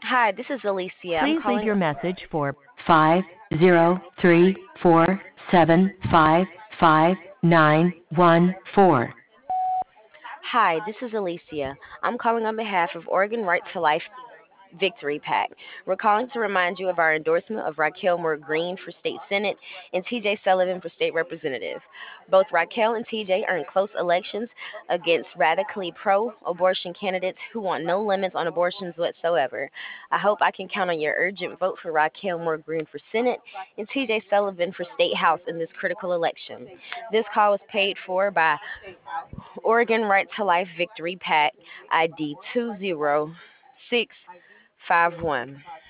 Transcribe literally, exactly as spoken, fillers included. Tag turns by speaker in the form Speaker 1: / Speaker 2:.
Speaker 1: Hi, this is Alicia. I'm
Speaker 2: Please leave
Speaker 1: calling.
Speaker 2: your message for five zero three four seven five five nine one four.
Speaker 1: Hi, this is Alicia. I'm calling on behalf of Oregon Right to Life Victory PAC. We're calling to remind you of our endorsement of Raquel Moore Green for State Senate and T J Sullivan for State Representative. Both Raquel and T J earned close elections against radically pro abortion candidates who want no limits on abortions whatsoever. I hope I can count on your urgent vote for Raquel Moore Green for Senate and T J Sullivan for State House in this critical election. This call was paid for by Oregon Right to Life Victory PAC I D two zero six five one.